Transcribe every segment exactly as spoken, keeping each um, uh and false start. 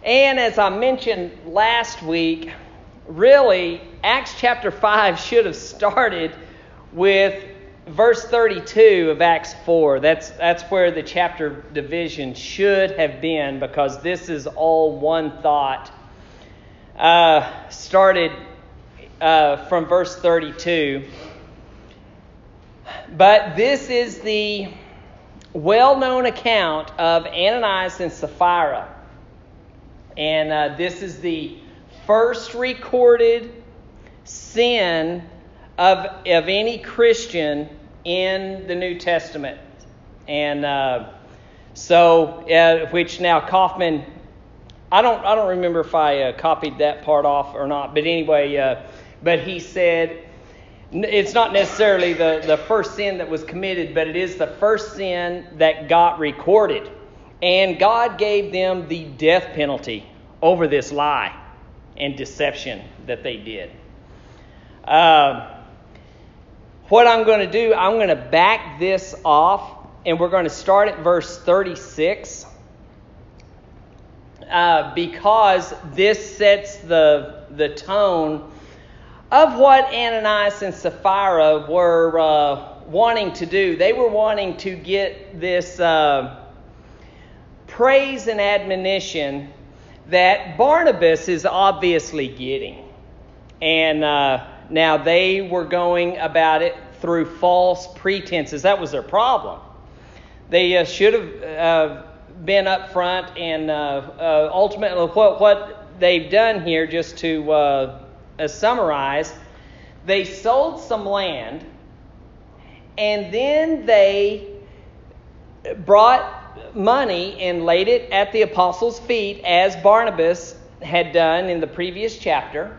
And as I mentioned last week, really, Acts chapter five should have started with verse thirty-two of Acts four. That's that's where the chapter division should have been, because this is all one thought. Uh, started uh, from verse thirty-two. But this is the well-known account of Ananias and Sapphira. And uh, this is the first recorded sin of, of any Christian in the New Testament. And uh, so, uh, which now Kaufman, I don't I don't remember if I uh, copied that part off or not. But anyway, uh, but he said it's not necessarily the, the first sin that was committed, but it is the first sin that got recorded. And God gave them the death penalty over this lie and deception that they did. Uh, what I'm going to do, I'm going to back this off, and we're going to start at verse thirty-six. Uh, because this sets the, the tone of what Ananias and Sapphira were uh, wanting to do. They were wanting to get this uh, praise and admonition that Barnabas is obviously getting. And uh, now they were going about it through false pretenses. That was their problem. They uh, should have uh, been up front, and uh, uh, ultimately what, what they've done here, just to uh, uh, summarize, they sold some land, and then they brought money and laid it at the apostles' feet, as Barnabas had done in the previous chapter.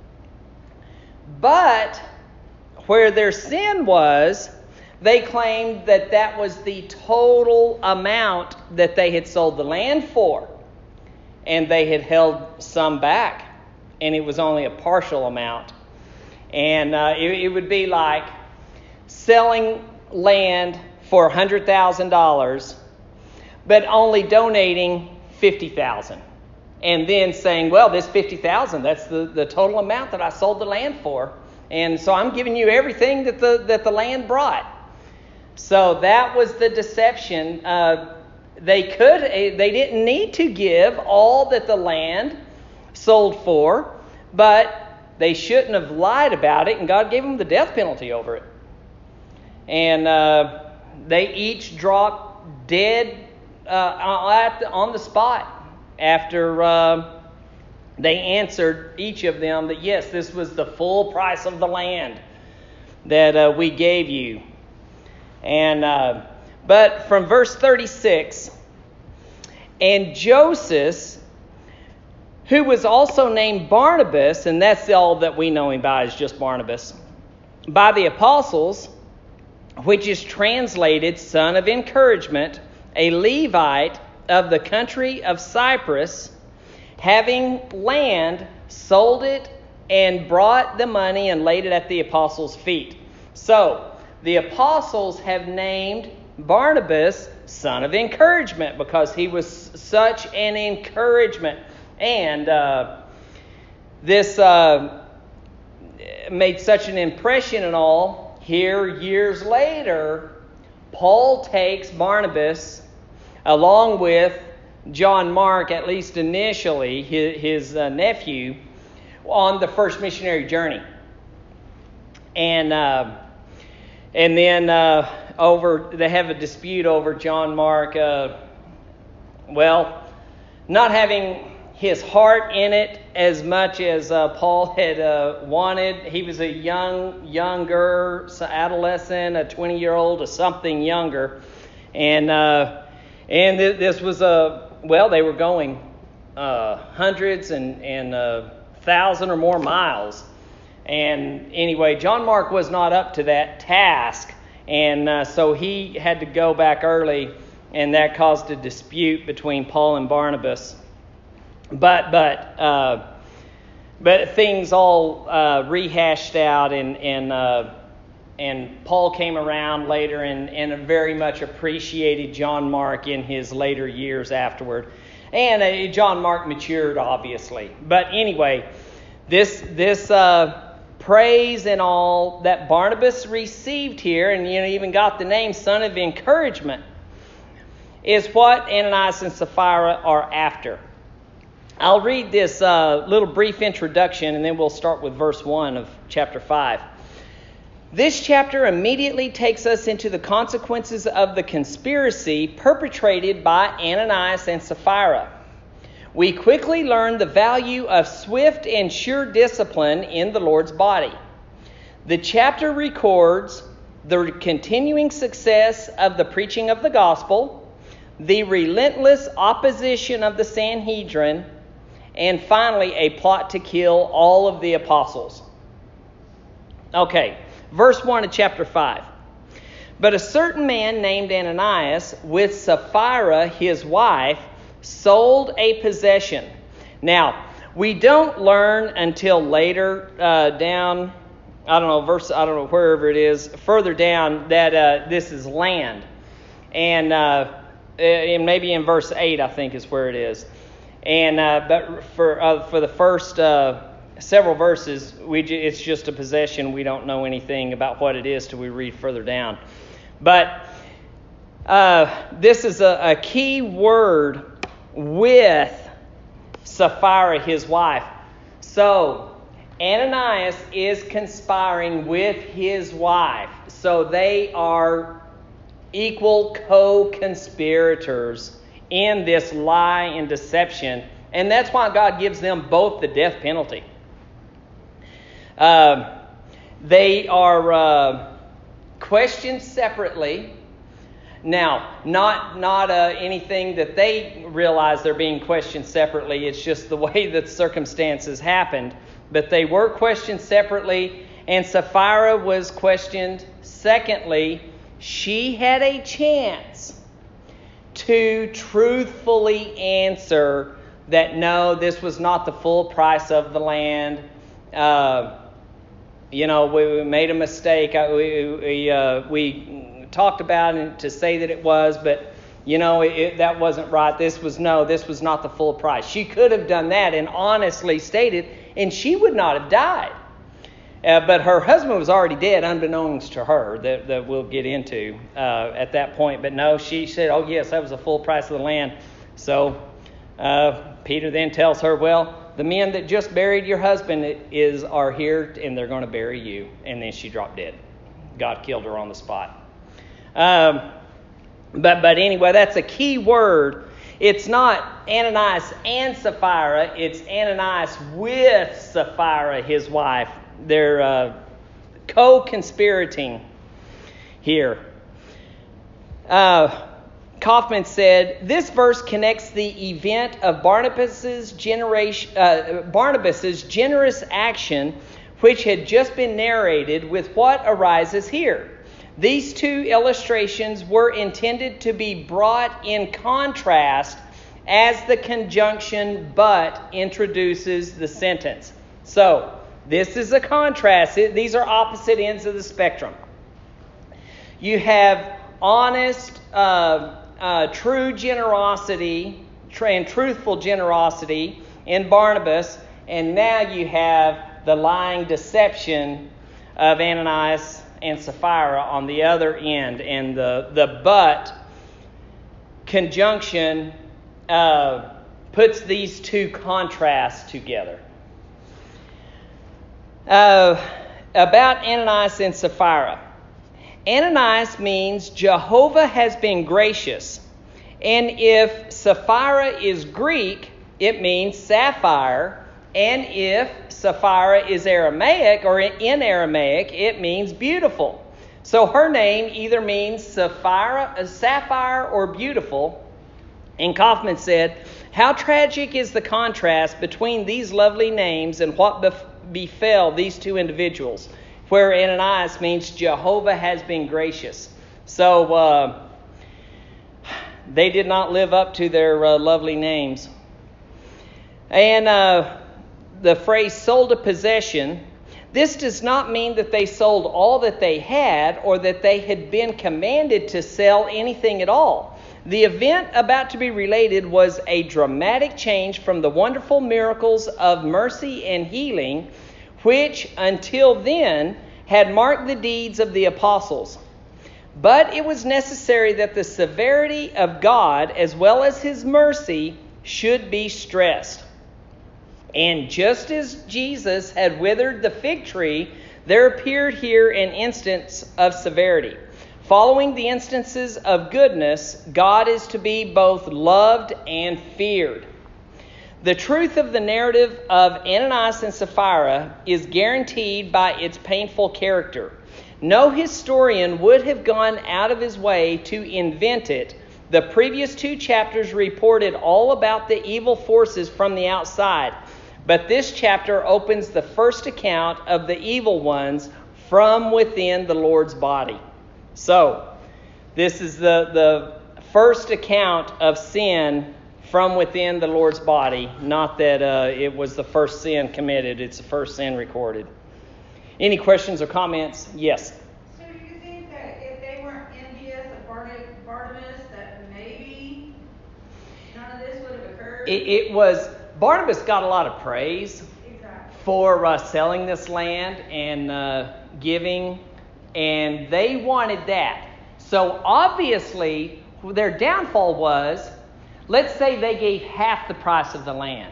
But where their sin was, they claimed that that was the total amount that they had sold the land for, and they had held some back, and it was only a partial amount. And uh, it, it would be like selling land for one hundred thousand dollars, but only donating fifty thousand dollars. And then saying, well, this fifty thousand dollars, that's the, the total amount that I sold the land for. And so I'm giving you everything that the that the land brought. So that was the deception. Uh, they could, they didn't need to give all that the land sold for, but they shouldn't have lied about it, and God gave them the death penalty over it. And uh, they each dropped dead uh, at the, on the spot after uh, they answered, each of them, that yes, this was the full price of the land that uh, we gave you. And uh, but from verse thirty-six, and Joseph, who was also named Barnabas, and that's all that we know him by, is just Barnabas, by the apostles, which is translated son of encouragement, a Levite of the country of Cyprus, having land, sold it, and brought the money and laid it at the apostles' feet. So the apostles have named Barnabas son of encouragement, because he was such an encouragement. And uh, this uh, made such an impression and all. Here, years later, Paul takes Barnabas along with John Mark, at least initially, his, his uh, nephew, on the first missionary journey. And uh, and then uh, over, they have a dispute over John Mark, uh, well, not having his heart in it as much as uh, Paul had uh, wanted. He was a young, younger, adolescent, a twenty-year-old, or something younger. And uh, and th- this was a, well, they were going uh, hundreds and, and uh, thousand or more miles. And anyway, John Mark was not up to that task. And uh, so he had to go back early, and that caused a dispute between Paul and Barnabas. But but uh, but things all uh, rehashed out, and and uh, and Paul came around later and, and very much appreciated John Mark in his later years afterward. And uh, John Mark matured, obviously. But anyway, this this uh, praise and all that Barnabas received here, and you know even got the name Son of Encouragement, is what Ananias and Sapphira are after. I'll read this uh, little brief introduction, and then we'll start with verse one of chapter five. This chapter immediately takes us into the consequences of the conspiracy perpetrated by Ananias and Sapphira. We quickly learn the value of swift and sure discipline in the Lord's body. The chapter records the continuing success of the preaching of the gospel, the relentless opposition of the Sanhedrin, and finally a plot to kill all of the apostles. Okay. Verse one of chapter five. But a certain man named Ananias, with Sapphira his wife, sold a possession. Now, we don't learn until later uh, down, I don't know, verse, I don't know, wherever it is, further down, that uh, this is land. And, uh, and maybe in verse eight, I think, is where it is. And uh, but for uh, for the first uh, several verses, we it's just a possession. We don't know anything about what it is till we read further down. But uh, this is a, a key word, with Sapphira, his wife. So Ananias is conspiring with his wife. So they are equal co-conspirators in this lie and deception. And that's why God gives them both the death penalty. Uh, they are uh, questioned separately. Now, not not uh, anything that they realize they're being questioned separately. It's just the way that circumstances happened. But they were questioned separately, and Sapphira was questioned secondly. She had a chance to truthfully answer that no, this was not the full price of the land. Uh, You know, we, we made a mistake. I, we we, uh, we talked about it to say that it was, but, you know, it, it, that wasn't right. This was, no, this was not the full price. She could have done that and honestly stated, and she would not have died. Uh, but her husband was already dead, unbeknownst to her, that, that we'll get into uh, at that point. But no, she said, oh, yes, that was the full price of the land. So uh, Peter then tells her, well, the men that just buried your husband is are here, and they're going to bury you. And then she dropped dead. God killed her on the spot. Um, but but anyway, that's a key word. It's not Ananias and Sapphira. It's Ananias with Sapphira, his wife. They're uh, co-conspirating here. Uh, Kaufman said, this verse connects the event of Barnabas's generation, uh, Barnabas's generous action, which had just been narrated, with what arises here. These two illustrations were intended to be brought in contrast as the conjunction but introduces the sentence. So, this is a contrast. These are opposite ends of the spectrum. You have honest, uh, Uh, true generosity and truthful generosity in Barnabas, and now you have the lying deception of Ananias and Sapphira on the other end, and the, the but conjunction uh, puts these two contrasts together. Uh, about Ananias and Sapphira. Ananias means Jehovah has been gracious. And if Sapphira is Greek, it means sapphire. And if Sapphira is Aramaic, or in Aramaic, it means beautiful. So her name either means Sapphira, sapphire or beautiful. And Kaufman said, how tragic is the contrast between these lovely names and what bef- befell these two individuals, where Ananias means Jehovah has been gracious. So uh, they did not live up to their uh, lovely names. And uh, the phrase sold a possession, this does not mean that they sold all that they had or that they had been commanded to sell anything at all. The event about to be related was a dramatic change from the wonderful miracles of mercy and healing, which until then had marked the deeds of the apostles. But it was necessary that the severity of God as well as his mercy should be stressed. And just as Jesus had withered the fig tree, there appeared here an instance of severity. Following the instances of goodness, God is to be both loved and feared. The truth of the narrative of Ananias and Sapphira is guaranteed by its painful character. No historian would have gone out of his way to invent it. The previous two chapters reported all about the evil forces from the outside, but this chapter opens the first account of the evil ones from within the Lord's body. So, this is the, the first account of sin from within the Lord's body. Not that uh, it was the first sin committed, it's the first sin recorded. Any questions or comments? Yes. So do you think that if they weren't envious of Barnabas, that maybe none of this would have occurred? It, it was, Barnabas got a lot of praise Exactly. for uh, selling this land and uh, giving, and they wanted that. So obviously, their downfall was, let's say they gave half the price of the land.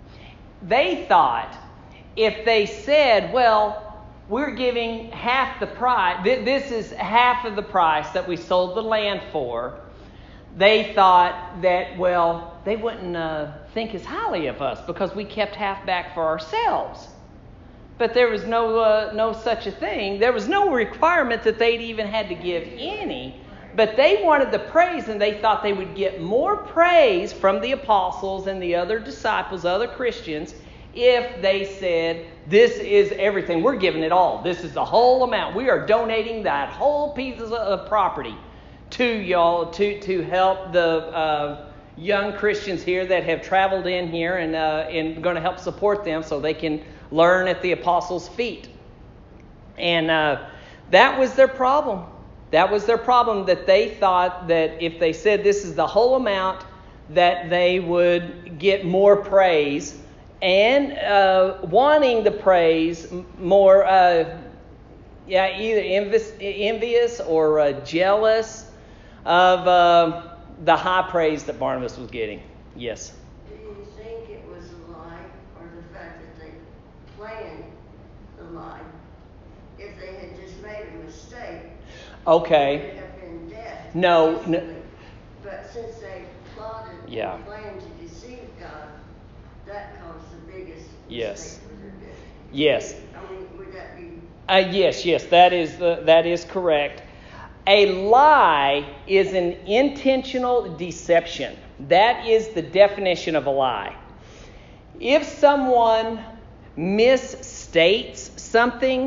They thought if they said, well, we're giving half the price, this is half of the price that we sold the land for, they thought that, well, they wouldn't uh, think as highly of us because we kept half back for ourselves. But there was no uh, no such a thing. There was no requirement that they'd even had to give any. But they wanted the praise, and they thought they would get more praise from the apostles and the other disciples, other Christians, if they said, this is everything. We're giving it all. This is the whole amount. We are donating that whole piece of property to y'all to, to help the uh, young Christians here that have traveled in here and, uh, and going to help support them so they can learn at the apostles' feet. And uh, that was their problem. That was their problem, that they thought that if they said this is the whole amount, that they would get more praise. And uh, wanting the praise more, uh, yeah, either envious, envious or uh, jealous of uh, the high praise that Barnabas was getting. Yes? Do you think it was a lie, or the fact that they planned the lie? If they had just made a mistake, Okay. it would have been death. No, basically. no. But since they plotted Yeah. and planned to deceive God, that caused the biggest Yes. mistake for their death. Yes. I mean, would that be... Uh, yes, yes, that is the, that is correct. A lie is an intentional deception. That is the definition of a lie. If someone misstates something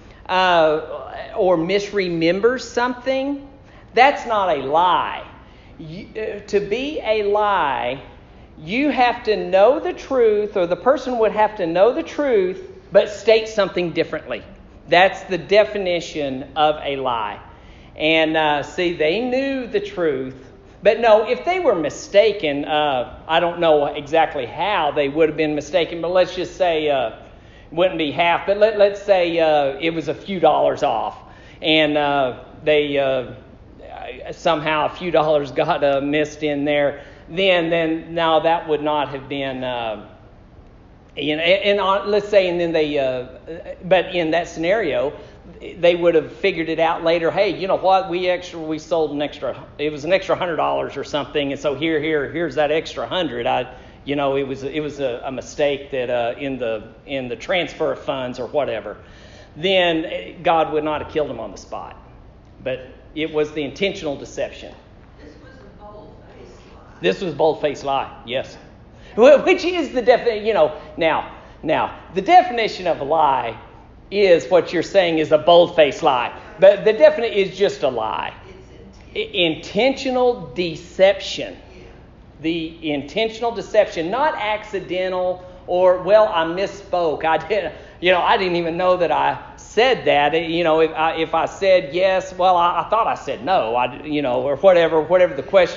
uh, or misremembers something, that's not a lie. You, uh, to be a lie, you have to know the truth, or the person would have to know the truth, but state something differently. That's the definition of a lie. And uh, see, they knew the truth. But no, if they were mistaken, uh, I don't know exactly how they would have been mistaken, but let's just say uh, it wouldn't be half, but let, let's say uh, it was a few dollars off. And uh, they uh, somehow a few dollars got uh, missed in there. Then, then now that would not have been... Uh, You know, and on, let's say, and then they, uh, but in that scenario, they would have figured it out later. Hey, you know what? We extra, we sold an extra. It was an extra hundred dollars or something, and so here, here, here's that extra hundred. I, you know, it was, it was a, a mistake that uh, in the in the transfer of funds or whatever. Then God would not have killed him on the spot, but it was the intentional deception. This was a bold-faced lie. This was bold-faced lie. Yes. Which is the definition, you know, now, now, the definition of a lie is what you're saying is a bold-faced lie. But the definition is just a lie. It's Intentional deception. The intentional deception, not accidental or, well, I misspoke. I did, you know, I didn't even know that I said that. You know, if I, if I said yes, well, I, I thought I said no, I, you know, or whatever, whatever the question.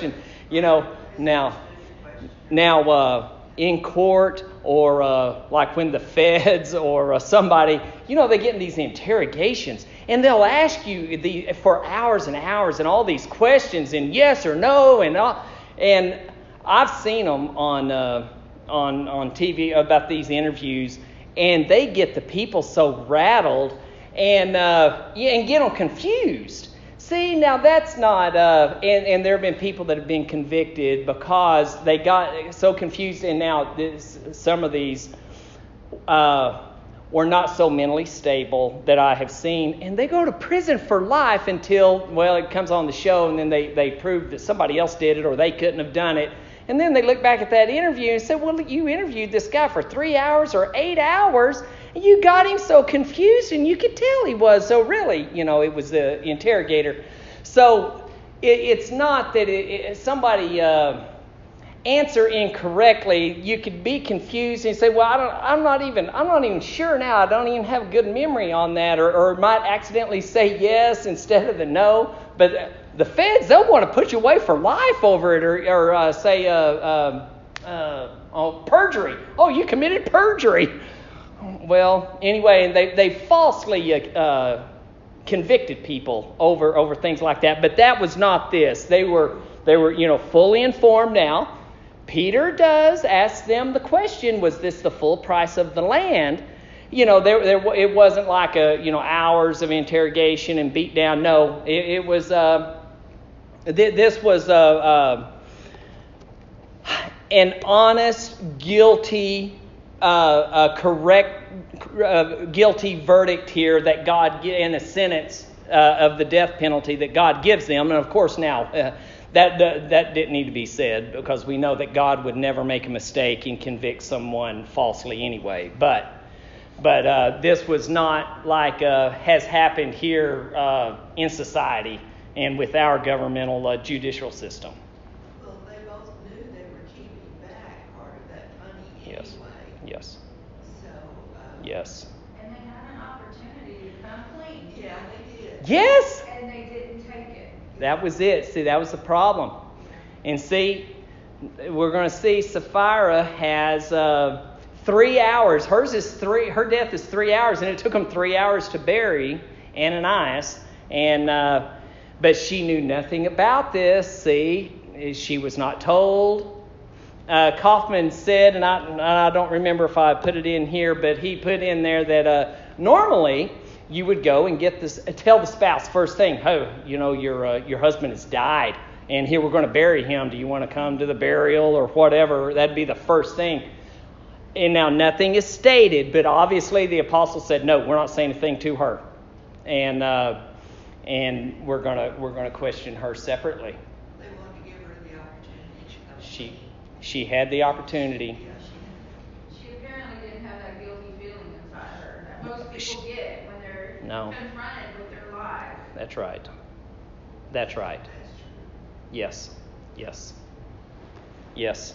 You know, now, now uh, in court or uh, like when the feds or uh, somebody, you know, they get in these interrogations and they'll ask you the for hours and hours and all these questions and yes or no and all, and I've seen them on uh, on on T V about these interviews, and they get the people so rattled and uh, yeah, and get them confused. See, now that's not, uh, and, and there have been people that have been convicted because they got so confused, and now this, some of these uh, were not so mentally stable that I have seen, and they go to prison for life until, well, it comes on the show, and then they, they prove that somebody else did it or they couldn't have done it. And then they look back at that interview and say, well, you interviewed this guy for three hours or eight hours, and you got him so confused, and you could tell he was. So really, you know, it was the interrogator. So it, it's not that it, it, somebody uh, answer incorrectly. You could be confused and say, well, I don't, I'm not even, I'm not even sure now. I don't even have a good memory on that, or, or might accidentally say yes instead of the no. But the feds, they'll want to put you away for life over it, or, or uh, say uh, uh, uh, oh, perjury. Oh, you committed perjury. Well, anyway, they they falsely uh, convicted people over over things like that. But that was not this. They were they were you know fully informed now. Peter does ask them the question: was this the full price of the land? You know, there, there it wasn't like a you know hours of interrogation and beat down. No, it, it was. Uh, th- this was uh, uh, an honest, guilty, uh, uh, correct, uh, guilty verdict here that God in a sentence uh, of the death penalty that God gives them. And of course, now uh, that, that that didn't need to be said because we know that God would never make a mistake and convict someone falsely anyway. But. But uh, this was not like uh, has happened here uh, in society and with our governmental uh, judicial system. Well, they both knew they were keeping back part of that money anyway. Yes. Yes. So. Uh, Yes. And they had an opportunity to come clean. Yeah, they did. Yes. And they didn't take it. That was it. See, that was the problem. And see, we're going to see Sapphira has uh, three hours. Hers is three. Her death is three hours, and it took them three hours to bury Ananias. And uh, but she knew nothing about this. See, she was not told. Uh, Kaufman said, and I, and I don't remember if I put it in here, but he put in there that uh, normally you would go and get this, tell the spouse first thing, oh, you know, your uh, your husband has died, and here we're going to bury him. Do you want to come to the burial or whatever? That'd be the first thing. And now nothing is stated, but obviously the apostle said, no, we're not saying anything to her, and uh, and we're gonna we're gonna question her separately. They wanted to give her the opportunity. She comes She she had the opportunity. Yeah, she She apparently didn't have that guilty feeling inside her that most people get when they're No. confronted with their lives. That's right. That's right. That's true. Yes. Yes. Yes.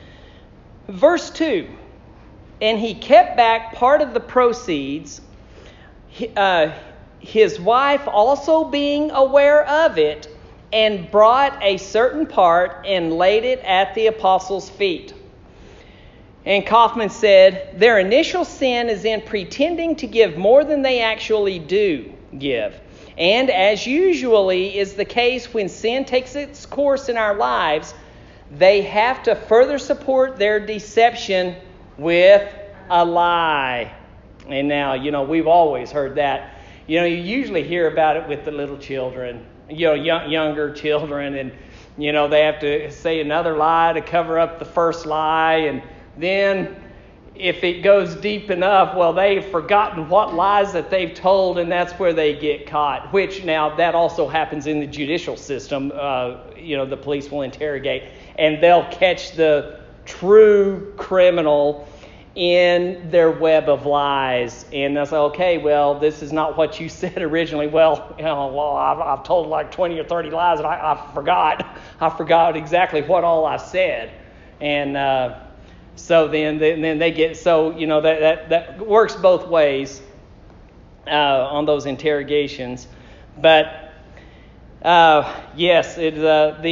Verse two. And he kept back part of the proceeds, uh, his wife also being aware of it, and brought a certain part and laid it at the apostles' feet. And Kaufman said, their initial sin is in pretending to give more than they actually do give. And as usually is the case when sin takes its course in our lives, they have to further support their deception with a lie. And now, you know, we've always heard that. You know, you usually hear about it with the little children, you know, young, younger children, and, you know, they have to say another lie to cover up the first lie. And then if it goes deep enough, well, they've forgotten what lies that they've told, and that's where they get caught, which now that also happens in the judicial system. Uh, you know, the police will interrogate, and they'll catch the true criminal in their web of lies. And they'll say, okay, well, this is not what you said originally. Well, you know, well I've, I've told like twenty or thirty lies, and I, I forgot. I forgot exactly what all I said. And uh, so then, then they get, so, you know, that, that, that works both ways uh, on those interrogations. But, uh, yes, it, uh, these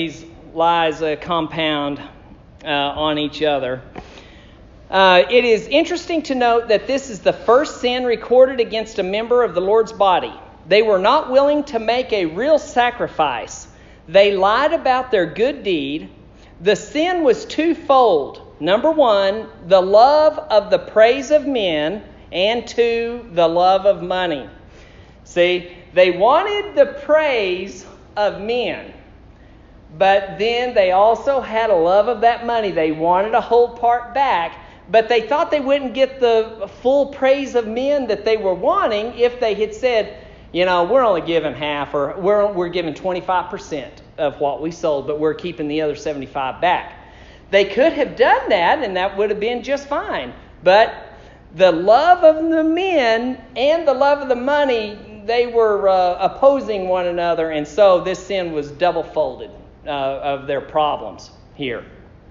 lies uh, compound uh, on each other. Uh, it is interesting to note that this is the first sin recorded against a member of the Lord's body. They were not willing to make a real sacrifice. They lied about their good deed. The sin was twofold. Number one, the love of the praise of men, and two, the love of money. See, they wanted the praise of men, but then they also had a love of that money. They wanted to hold part back, but they thought they wouldn't get the full praise of men that they were wanting if they had said, you know, we're only giving half, or we're we're giving twenty-five percent of what we sold, but we're keeping the other seventy-five back. They could have done that, and that would have been just fine. But the love of the men and the love of the money, they were uh, opposing one another, and so this sin was double-folded uh, of their problems here.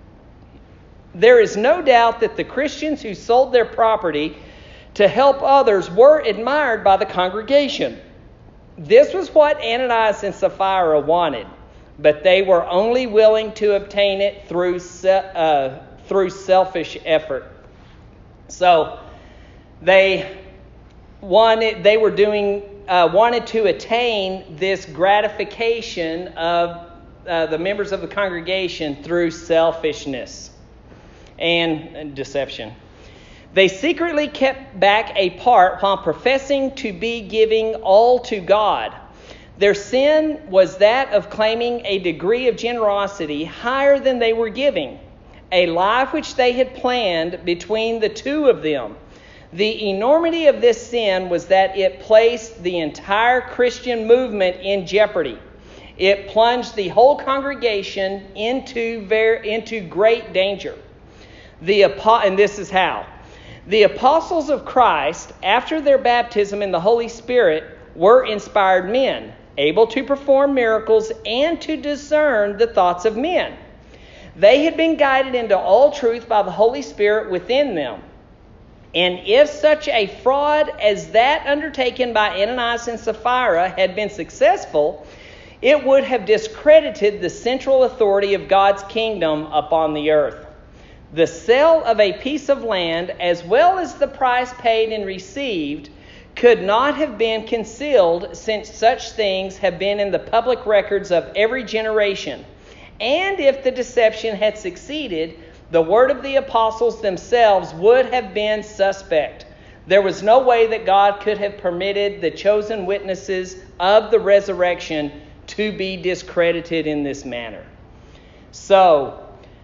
There is no doubt that the Christians who sold their property to help others were admired by the congregation. This was what Ananias and Sapphira wanted, but they were only willing to obtain it through se- uh, through selfish effort. So they wanted, they were doing, uh, wanted to attain this gratification of uh, the members of the congregation through selfishness and deception. They secretly kept back a part while professing to be giving all to God. Their sin was that of claiming a degree of generosity higher than they were giving, a lie which they had planned between the two of them. The enormity of this sin was that it placed the entire Christian movement in jeopardy. It plunged the whole congregation into very, into great danger. The and this is how. The apostles of Christ, after their baptism in the Holy Spirit, were inspired men, able to perform miracles and to discern the thoughts of men. They had been guided into all truth by the Holy Spirit within them. And if such a fraud as that undertaken by Ananias and Sapphira had been successful, it would have discredited the central authority of God's kingdom upon the earth. The sale of a piece of land, as well as the price paid and received, could not have been concealed, since such things have been in the public records of every generation. And if the deception had succeeded, the word of the apostles themselves would have been suspect. There was no way that God could have permitted the chosen witnesses of the resurrection to be discredited in this manner. So,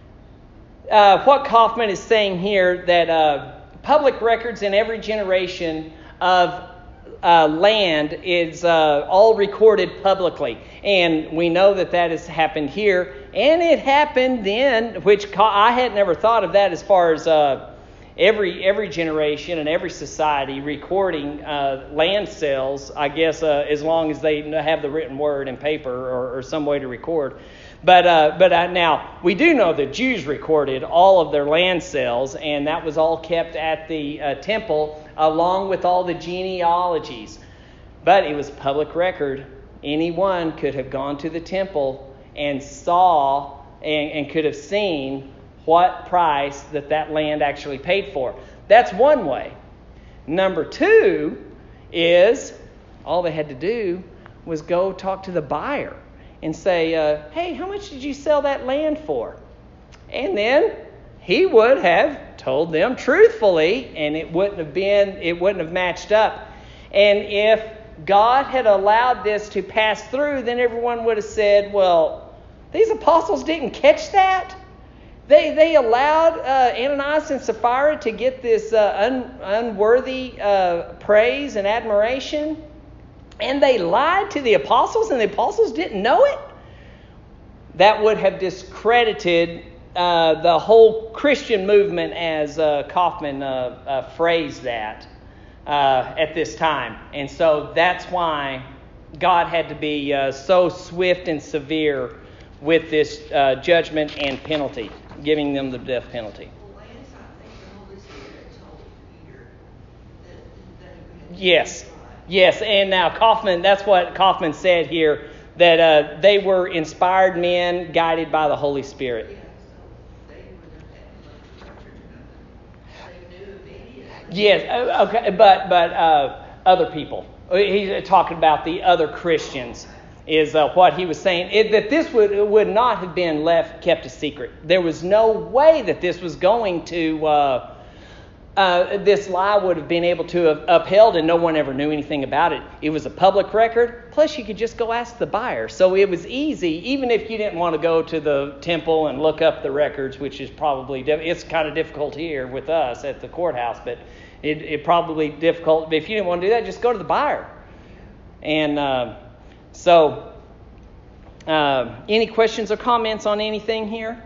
Uh, what Kaufman is saying here, that uh, public records in every generation of uh, land is uh, all recorded publicly. And we know that that has happened here. And it happened then, which I had never thought of that as far as uh, every every generation and every society recording uh, land sales, I guess, uh, as long as they have the written word and paper or, or some way to record. But uh, but uh, now, we do know the Jews recorded all of their land sales, and that was all kept at the uh, temple along with all the genealogies. But it was public record. Anyone could have gone to the temple and saw and, and could have seen what price that that land actually paid for. That's one way. Number two is all they had to do was go talk to the buyer and say, uh, hey, how much did you sell that land for? And then he would have told them truthfully, and it wouldn't have been, it wouldn't have matched up. And if God had allowed this to pass through, then everyone would have said, well, these apostles didn't catch that. They they allowed uh, Ananias and Sapphira to get this uh, un, unworthy uh, praise and admiration. And they lied to the apostles, and the apostles didn't know it. That would have discredited uh, the whole Christian movement, as uh, Kaufman uh, uh, phrased that uh, at this time. And so that's why God had to be uh, so swift and severe with this uh, judgment and penalty, giving them the death penalty. Well, Lance, I think the Holy Spirit told Peter that, that he had Yes. Yes, and now Kaufman, that's what Kaufman said here, that uh, they were inspired men guided by the Holy Spirit. Yeah, so they would have had much record. They knew immediately. Yes, uh, okay, but but uh, other people. He's talking about the other Christians. Is uh, what he was saying. It, that this would would not have been left kept a secret. There was no way that this was going to. Uh, uh, this lie would have been able to have upheld, and no one ever knew anything about it. It was a public record. Plus, you could just go ask the buyer. So it was easy, even if you didn't want to go to the temple and look up the records, which is probably it's kind of difficult here with us at the courthouse, but it, it probably difficult. If you didn't want to do that, just go to the buyer. And uh, so, uh, any questions or comments on anything here?